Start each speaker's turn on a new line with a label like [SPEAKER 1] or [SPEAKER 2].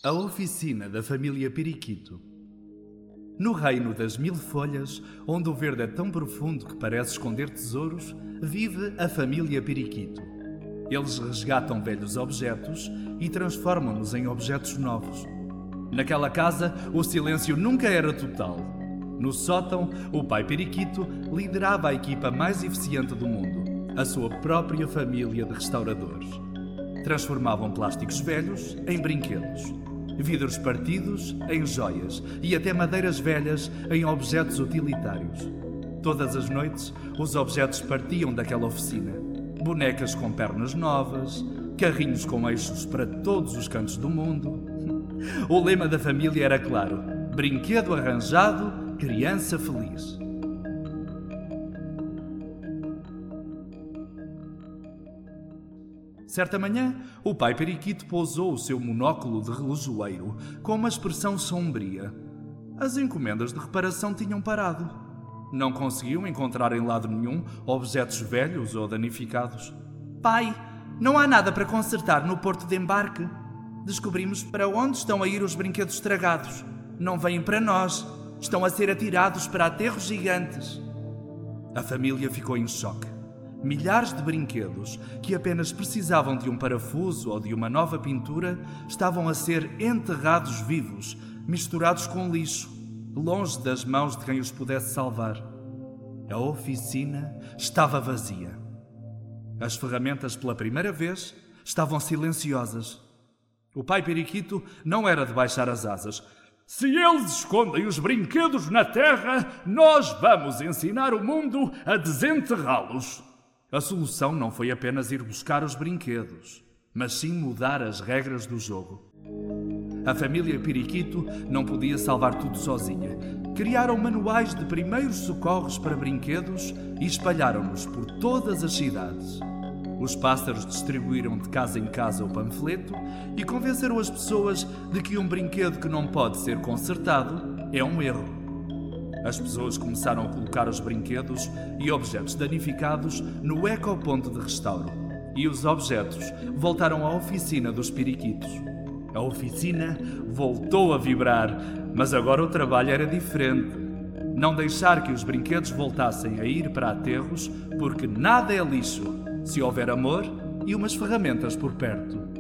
[SPEAKER 1] A oficina da família Periquito. No reino das 1000 folhas, onde o verde é tão profundo que parece esconder tesouros, vive a família Periquito. Eles resgatam velhos objetos e transformam-nos em objetos novos. Naquela casa, o silêncio nunca era total. No sótão, o pai Periquito liderava a equipa mais eficiente do mundo, a sua própria família de restauradores. Transformavam plásticos velhos em brinquedos, vidros partidos em joias e até madeiras velhas em objetos utilitários. Todas as noites, os objetos partiam daquela oficina. Bonecas com pernas novas, carrinhos com eixos para todos os cantos do mundo. O lema da família era claro: brinquedo arranjado, criança feliz. Certa manhã, o pai Periquito pousou o seu monóculo de relojoeiro com uma expressão sombria. As encomendas de reparação tinham parado. Não conseguiam encontrar em lado nenhum objetos velhos ou danificados.
[SPEAKER 2] Pai, não há nada para consertar no porto de embarque. Descobrimos para onde estão a ir os brinquedos estragados. Não vêm para nós. Estão a ser atirados para aterros gigantes.
[SPEAKER 1] A família ficou em choque. Milhares de brinquedos, que apenas precisavam de um parafuso ou de uma nova pintura, estavam a ser enterrados vivos, misturados com lixo, longe das mãos de quem os pudesse salvar. A oficina estava vazia. As ferramentas, pela primeira vez, estavam silenciosas. O pai Periquito não era de baixar as asas.
[SPEAKER 3] Se eles escondem os brinquedos na terra, nós vamos ensinar o mundo a desenterrá-los.
[SPEAKER 1] A solução não foi apenas ir buscar os brinquedos, mas sim mudar as regras do jogo. A família Periquito não podia salvar tudo sozinha. Criaram manuais de primeiros socorros para brinquedos e espalharam-nos por todas as cidades. Os pássaros distribuíram de casa em casa o panfleto e convenceram as pessoas de que um brinquedo que não pode ser consertado é um erro. As pessoas começaram a colocar os brinquedos e objetos danificados no ecoponto de restauro. E os objetos voltaram à oficina dos periquitos. A oficina voltou a vibrar, mas agora o trabalho era diferente. Não deixar que os brinquedos voltassem a ir para aterros, porque nada é lixo se houver amor e umas ferramentas por perto.